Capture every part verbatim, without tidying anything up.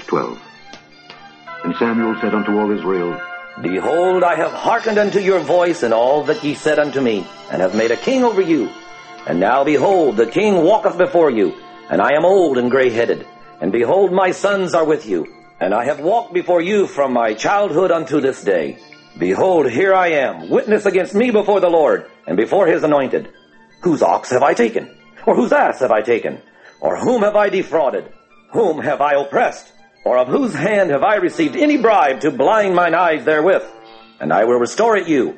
twelve. And Samuel said unto all Israel, Behold, I have hearkened unto your voice in all that ye said unto me, and have made a king over you. And now, behold, the king walketh before you, and I am old and grey-headed. And behold, my sons are with you, and I have walked before you from my childhood unto this day. Behold, here I am, witness against me before the Lord, and before his anointed. Whose ox have I taken? Or whose ass have I taken? Or whom have I defrauded? Whom have I oppressed? Or of whose hand have I received any bribe to blind mine eyes therewith? And I will restore it you.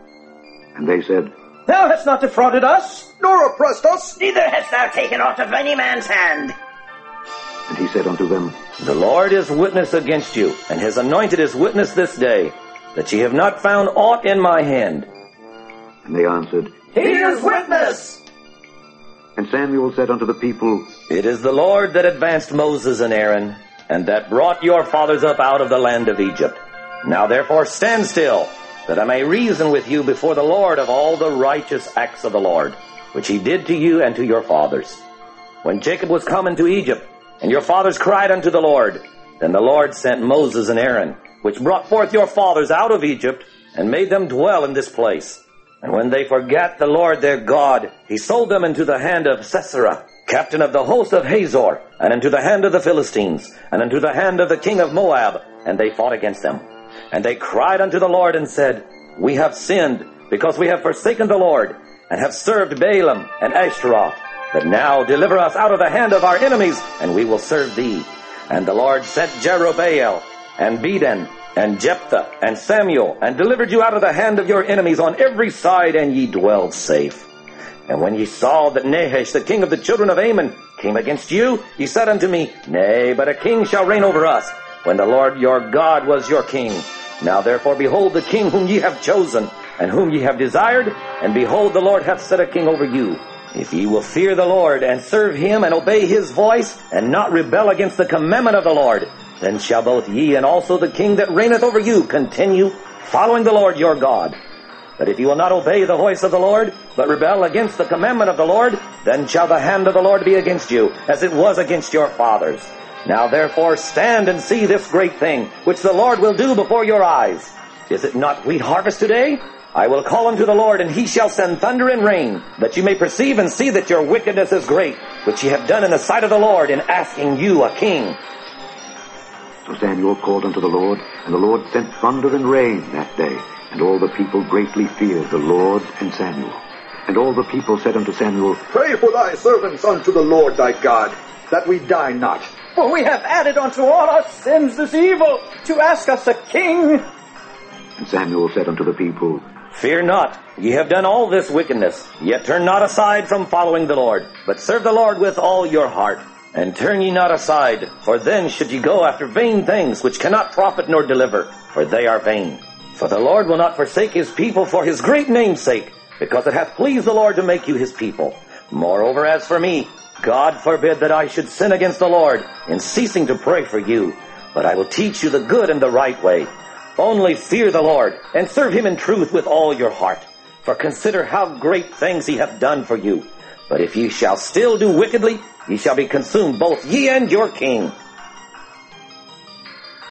And they said, Thou hast not defrauded us, nor oppressed us. Neither hast thou taken aught of any man's hand. And he said unto them, The Lord is witness against you, and his anointed is witness this day, that ye have not found aught in my hand. And they answered, He is witness. And Samuel said unto the people, It is the Lord that advanced Moses and Aaron, and that brought your fathers up out of the land of Egypt. Now therefore stand still, that I may reason with you before the Lord of all the righteous acts of the Lord, which he did to you and to your fathers. When Jacob was come into Egypt, and your fathers cried unto the Lord, then the Lord sent Moses and Aaron, which brought forth your fathers out of Egypt, and made them dwell in this place. And when they forgat the Lord their God, he sold them into the hand of Sisera, captain of the host of Hazor, and into the hand of the Philistines, and into the hand of the king of Moab, and they fought against them. And they cried unto the Lord, and said, We have sinned, because we have forsaken the Lord, and have served Baalim and Ashtaroth. But now deliver us out of the hand of our enemies, and we will serve thee. And the Lord sent Jerubbaal, and Bedan, and Jephthah, and Samuel, and delivered you out of the hand of your enemies on every side, and ye dwelled safe. And when ye saw that Nahash, the king of the children of Ammon, came against you, ye said unto me, Nay, but a king shall reign over us, when the Lord your God was your king. Now therefore behold the king whom ye have chosen, and whom ye have desired, and behold the Lord hath set a king over you. If ye will fear the Lord, and serve him, and obey his voice, and not rebel against the commandment of the Lord, then shall both ye and also the king that reigneth over you continue following the Lord your God. But if you will not obey the voice of the Lord, but rebel against the commandment of the Lord, then shall the hand of the Lord be against you, as it was against your fathers. Now therefore stand and see this great thing, which the Lord will do before your eyes. Is it not wheat harvest today? I will call unto the Lord, and he shall send thunder and rain, that you may perceive and see that your wickedness is great, which ye have done in the sight of the Lord in asking you a king. So Samuel called unto the Lord, and the Lord sent thunder and rain that day. And all the people greatly feared the Lord and Samuel. And all the people said unto Samuel, Pray for thy servants unto the Lord thy God, that we die not. For we have added unto all our sins this evil, to ask us a king. And Samuel said unto the people, Fear not, ye have done all this wickedness, yet turn not aside from following the Lord, but serve the Lord with all your heart. And turn ye not aside, for then should ye go after vain things, which cannot profit nor deliver, for they are vain. For the Lord will not forsake his people for his great name's sake, because it hath pleased the Lord to make you his people. Moreover, as for me, God forbid that I should sin against the Lord in ceasing to pray for you. But I will teach you the good and the right way. Only fear the Lord, and serve him in truth with all your heart. For consider how great things he hath done for you. But if ye shall still do wickedly, ye shall be consumed, both ye and your king.